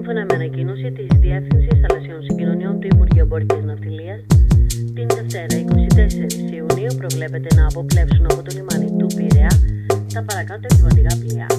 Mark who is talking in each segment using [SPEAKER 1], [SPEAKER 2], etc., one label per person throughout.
[SPEAKER 1] Σύμφωνα με ανακοίνωση της Διεύθυνσης Θαλασσιών Συγκοινωνιών του Υπουργείου Εμπορικής Ναυτιλίας, την Δευτέρα 24 Ιουνίου προβλέπεται να αποπλέψουν από το λιμάνι του Πειραιά τα παρακάτω επιβατικά πλοία.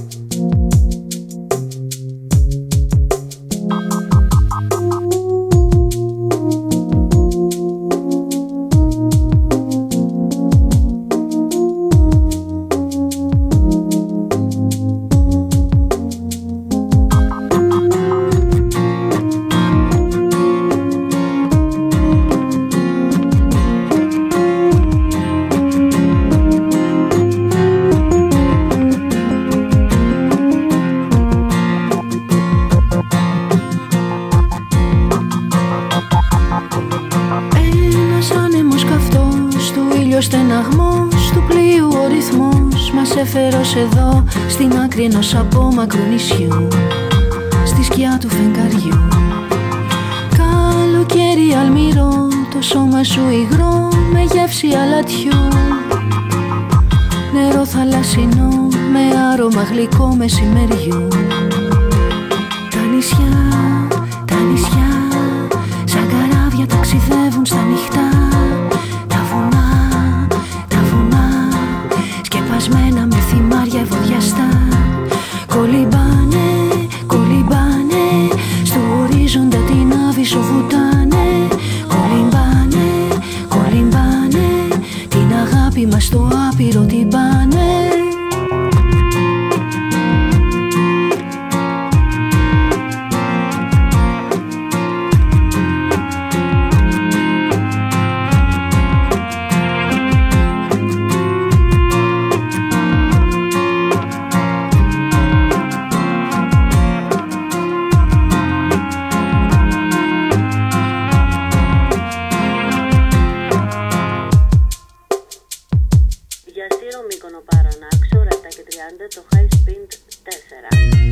[SPEAKER 2] Έφερε εδώ στην άκρη ενός απόμακρου νησιού, στη σκιά του φεγγαριού. Καλοκαίρι αλμυρό, το σώμα σου υγρό με γεύση αλατιού. Νερό θαλασσινό με άρωμα γλυκό μεσημεριού. Τα νησιά σαν καράβια ταξιδεύουν στα νυχτά. Σκεπασμένα με θυμάρια ευωδιαστά. Κολυμπάνε στου ορίζοντα την άβυσσο βουτάνε. Κολυμπάνε την αγάπη μας στο άπειρο την πάνε.
[SPEAKER 1] το High Speed 4.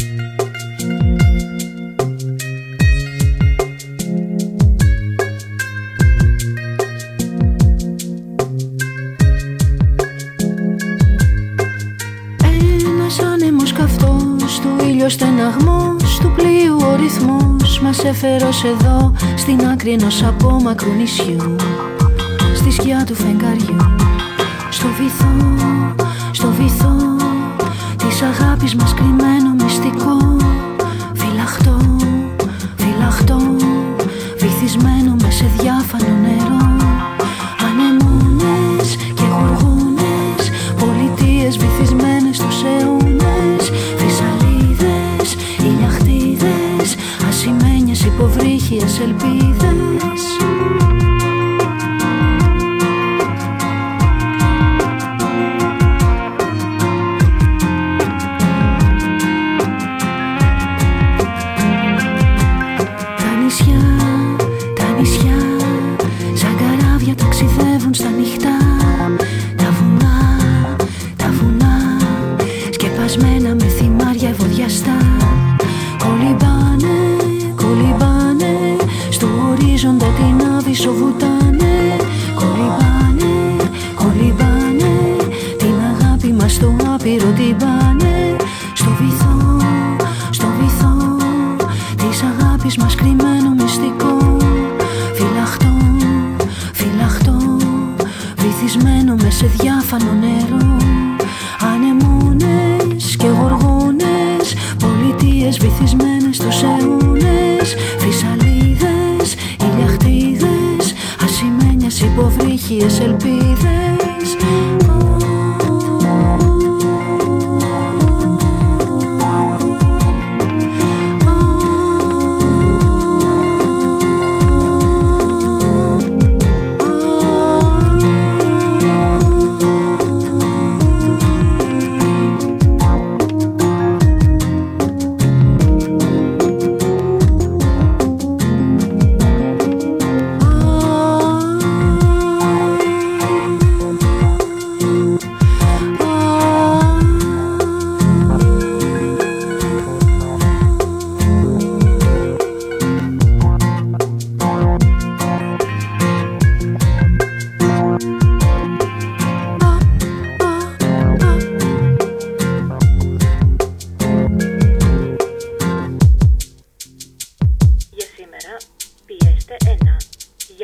[SPEAKER 2] Ένας άνεμος καυτός, του ήλιο στεναγμός, του πλοίου ο ρυθμός μας έφερε ως εδώ, στην άκρη ενός απόμακρου νησιού, στη σκιά του φεγγαριού. Στο βυθό της αγάπης μας κρυμμένο μυστικό, φυλαχτό, βυθισμένο μες σε διάφανο νερό. Ανεμόνες και γοργόνες, πολιτείες βυθισμένες στους αιώνες. Φυσαλίδες, ηλιαχτίδες, ασημένιες υποβρύχιες ελπίδες.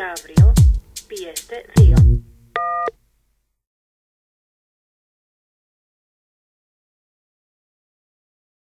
[SPEAKER 1] Για αύριο πιέστε 2.